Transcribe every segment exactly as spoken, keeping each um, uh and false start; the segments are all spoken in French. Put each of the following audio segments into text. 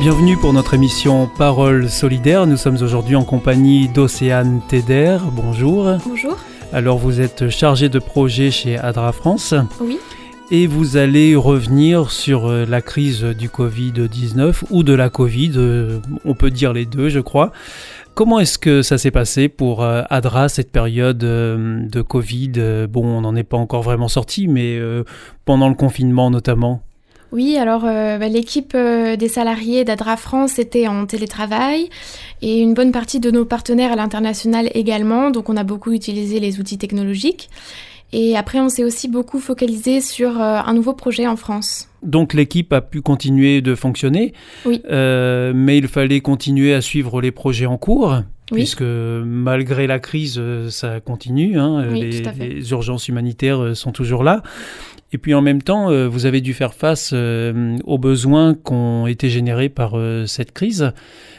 Bienvenue pour notre émission Paroles solidaires. Nous sommes aujourd'hui en compagnie d'Océane Teder. Bonjour. Bonjour. Alors vous êtes chargée de projet chez ADRA France. Oui. Et vous allez revenir sur la crise du covid dix-neuf ou de la Covid, on peut dire les deux je crois. Comment est-ce que ça s'est passé pour ADRA, cette période de Covid? Bon, on n'en est pas encore vraiment sorti, mais pendant le confinement notamment. Oui, alors euh, bah, l'équipe euh, des salariés d'ADRA France était en télétravail et une bonne partie de nos partenaires à l'international également, donc on a beaucoup utilisé les outils technologiques. Et après, on s'est aussi beaucoup focalisé sur euh, un nouveau projet en France. Donc l'équipe a pu continuer de fonctionner, oui. euh, mais il fallait continuer à suivre les projets en cours, oui. puisque malgré la crise, ça continue, hein, oui, les, tout à fait. les urgences humanitaires sont toujours là. Et puis en même temps, euh, vous avez dû faire face euh, aux besoins qui ont été générés par euh, cette crise.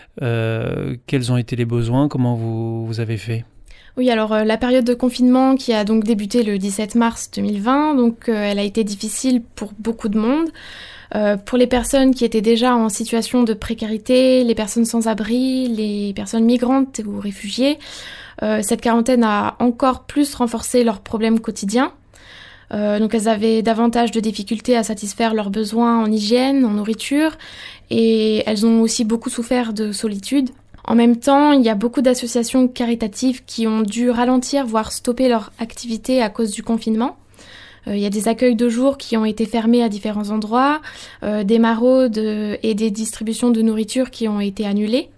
Euh, quels ont été les besoins? Comment vous, vous avez fait? Oui, alors euh, la période de confinement qui a donc débuté le dix-sept mars deux mille vingt, donc euh, elle a été difficile pour beaucoup de monde. Euh, pour les personnes qui étaient déjà en situation de précarité, les personnes sans abri, les personnes migrantes ou réfugiées, euh, cette quarantaine a encore plus renforcé leurs problèmes quotidiens. Euh, donc elles avaient davantage de difficultés à satisfaire leurs besoins en hygiène, en nourriture, et elles ont aussi beaucoup souffert de solitude. En même temps, il y a beaucoup d'associations caritatives qui ont dû ralentir, voire stopper leur activité à cause du confinement. Euh, il y a des accueils de jour qui ont été fermés à différents endroits, euh, des maraudes et des distributions de nourriture qui ont été annulées.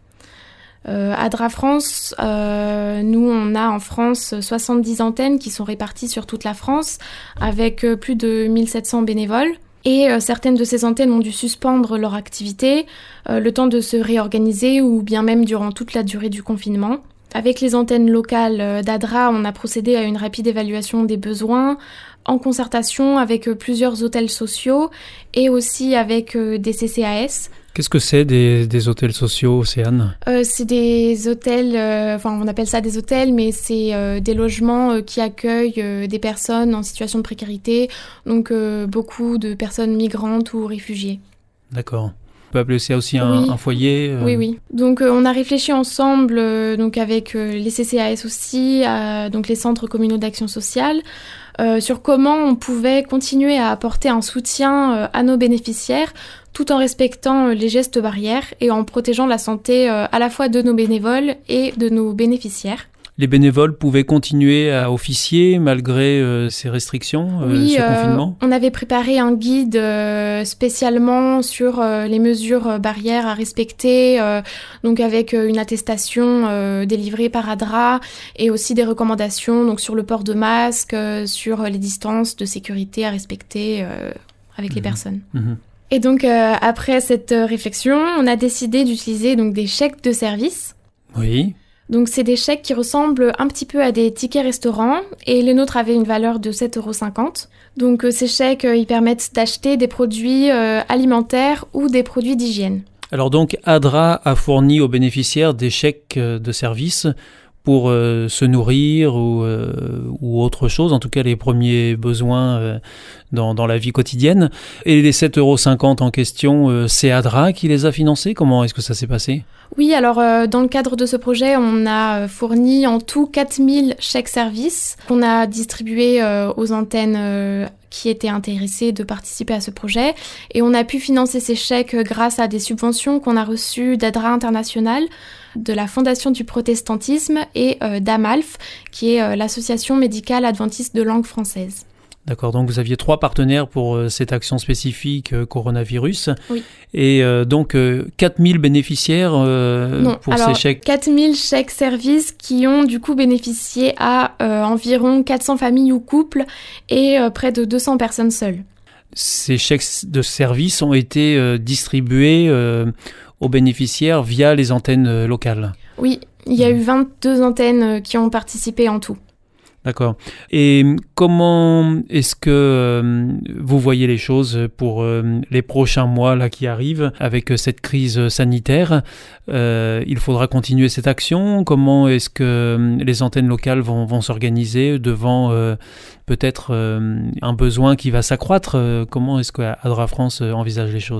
Euh, ADRA France, euh, nous on a en France soixante-dix antennes qui sont réparties sur toute la France avec euh, plus de mille sept cents bénévoles. Et euh, certaines de ces antennes ont dû suspendre leur activité, euh, le temps de se réorganiser ou bien même durant toute la durée du confinement. Avec les antennes locales d'ADRA, on a procédé à une rapide évaluation des besoins en concertation avec euh, plusieurs hôtels sociaux et aussi avec euh, des C C A S. Qu'est-ce que c'est des, des hôtels sociaux, Océane? euh, C'est des hôtels, euh, enfin on appelle ça des hôtels, mais c'est euh, des logements euh, qui accueillent euh, des personnes en situation de précarité, donc euh, beaucoup de personnes migrantes ou réfugiées. D'accord. On peut appeler ça aussi un, oui. un foyer euh... Oui, oui. Donc euh, on a réfléchi ensemble, euh, donc avec euh, les C C A S aussi, euh, donc les centres communaux d'action sociale, euh, sur comment on pouvait continuer à apporter un soutien euh, à nos bénéficiaires, tout en respectant euh, les gestes barrières et en protégeant la santé euh, à la fois de nos bénévoles et de nos bénéficiaires. Les bénévoles pouvaient continuer à officier malgré euh, ces restrictions, euh, oui, ce euh, confinement? On avait préparé un guide euh, spécialement sur euh, les mesures barrières à respecter, euh, donc avec euh, une attestation euh, délivrée par ADRA et aussi des recommandations donc sur le port de masque, euh, sur les distances de sécurité à respecter euh, avec mmh. les personnes. Mmh. Et donc euh, après cette réflexion, on a décidé d'utiliser donc des chèques de service. Oui. Donc c'est des chèques qui ressemblent un petit peu à des tickets restaurants et les nôtres avaient une valeur de sept euros cinquante. Donc euh, ces chèques, euh, ils permettent d'acheter des produits euh, alimentaires ou des produits d'hygiène. Alors donc ADRA a fourni aux bénéficiaires des chèques de service pour euh, se nourrir ou, euh, ou autre chose, en tout cas les premiers besoins euh, dans, dans la vie quotidienne. Et les sept euros cinquante en question, euh, c'est ADRA qui les a financés? Comment est-ce que ça s'est passé? Oui, alors euh, dans le cadre de ce projet, on a fourni en tout quatre mille chèques services qu'on a distribués euh, aux antennes euh, qui étaient intéressées de participer à ce projet. Et on a pu financer ces chèques grâce à des subventions qu'on a reçues d'ADRA International, de la Fondation du Protestantisme et euh, d'AMALF, qui est euh, l'association médicale adventiste de langue française. D'accord, donc vous aviez trois partenaires pour euh, cette action spécifique euh, coronavirus. Oui. Et euh, donc euh, quatre mille bénéficiaires euh, non, pour alors, ces chèques. quatre mille chèques services qui ont du coup bénéficié à euh, environ quatre cents familles ou couples et euh, près de deux cents personnes seules. Ces chèques de service ont été euh, distribués euh, aux bénéficiaires via les antennes euh, locales. Oui, il y a mmh. eu vingt-deux antennes euh, qui ont participé en tout. D'accord. Et comment est-ce que euh, vous voyez les choses pour euh, les prochains mois là qui arrivent avec cette crise sanitaire? euh, Il faudra continuer cette action. Comment est-ce que euh, les antennes locales vont, vont s'organiser devant euh, peut-être euh, un besoin qui va s'accroître? Comment est-ce que ADRA France envisage les choses?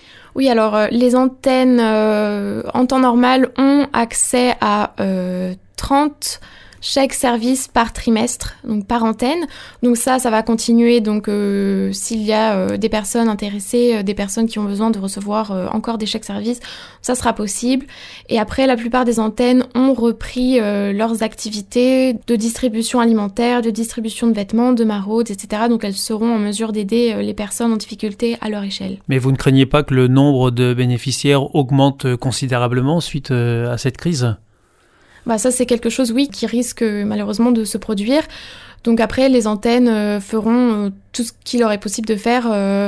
Oui, alors euh, les antennes euh, en temps normal ont accès à euh, trente chèques services par trimestre, donc par antenne. Donc ça, ça va continuer. Donc euh, s'il y a euh, des personnes intéressées, euh, des personnes qui ont besoin de recevoir euh, encore des chèques services, ça sera possible. Et après, la plupart des antennes ont repris euh, leurs activités de distribution alimentaire, de distribution de vêtements, de maraudes, et cetera. Donc elles seront en mesure d'aider euh, les personnes en difficulté à leur échelle. Mais vous ne craignez pas que le nombre de bénéficiaires augmente considérablement suite euh, à cette crise ? Bah ça, c'est quelque chose, oui, qui risque malheureusement de se produire. Donc après, les antennes euh, feront euh, tout ce qu'il leur est possible de faire, euh,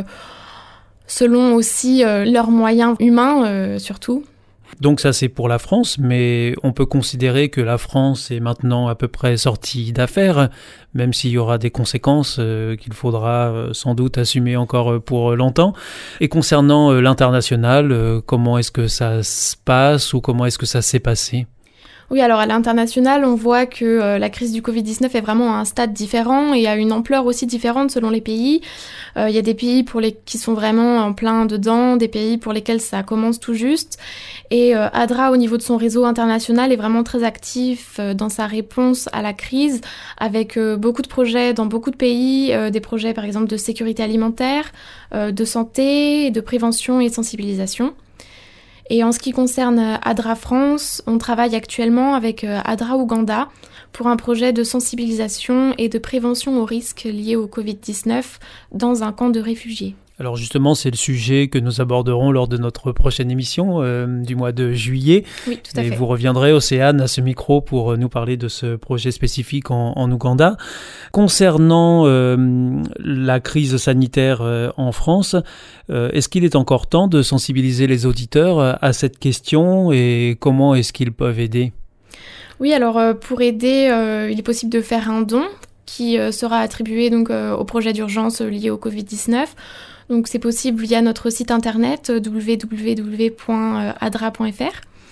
selon aussi euh, leurs moyens humains, euh, surtout. Donc ça, c'est pour la France, mais on peut considérer que la France est maintenant à peu près sortie d'affaires, même s'il y aura des conséquences euh, qu'il faudra euh, sans doute assumer encore pour longtemps. Et concernant euh, l'international, euh, comment est-ce que ça se passe ou comment est-ce que ça s'est passé ? Oui, alors à l'international, on voit que euh, la crise du covid dix-neuf est vraiment à un stade différent et à une ampleur aussi différente selon les pays. Il euh, y a des pays pour les qui sont vraiment en plein dedans, des pays pour lesquels ça commence tout juste. Et euh, ADRA, au niveau de son réseau international, est vraiment très actif euh, dans sa réponse à la crise, avec euh, beaucoup de projets dans beaucoup de pays, euh, des projets par exemple de sécurité alimentaire, euh, de santé, de prévention et de sensibilisation. Et en ce qui concerne ADRA France, on travaille actuellement avec ADRA Ouganda pour un projet de sensibilisation et de prévention aux risques liés au covid dix-neuf dans un camp de réfugiés. Alors justement, c'est le sujet que nous aborderons lors de notre prochaine émission euh, du mois de juillet. Oui, tout à et fait. Vous reviendrez, Océane, à ce micro pour nous parler de ce projet spécifique en, en Ouganda. Concernant euh, la crise sanitaire euh, en France, euh, est-ce qu'il est encore temps de sensibiliser les auditeurs à cette question et comment est-ce qu'ils peuvent aider ? Oui, alors euh, pour aider, euh, il est possible de faire un don qui euh, sera attribué donc, euh, au projet d'urgence lié au covid dix-neuf. Donc c'est possible via notre site internet w w w point adra point f r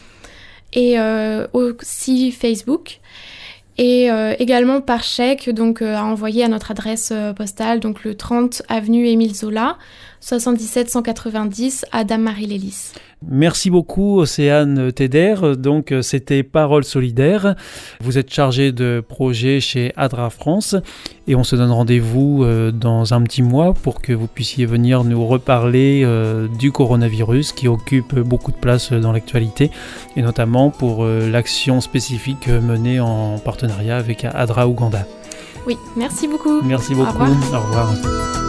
et euh, aussi Facebook et euh, également par chèque donc euh, à envoyer à notre adresse euh, postale donc le trente avenue Émile Zola soixante-dix-sept cent quatre-vingt-dix à Dame-Marie-Lélis. Merci beaucoup Océane Teder. Donc c'était Paroles solidaires. Vous êtes chargée de projet chez ADRA France et on se donne rendez-vous dans un petit mois pour que vous puissiez venir nous reparler du coronavirus qui occupe beaucoup de place dans l'actualité et notamment pour l'action spécifique menée en partenariat avec ADRA Ouganda. Oui, merci beaucoup. Merci beaucoup. Au revoir. Au revoir.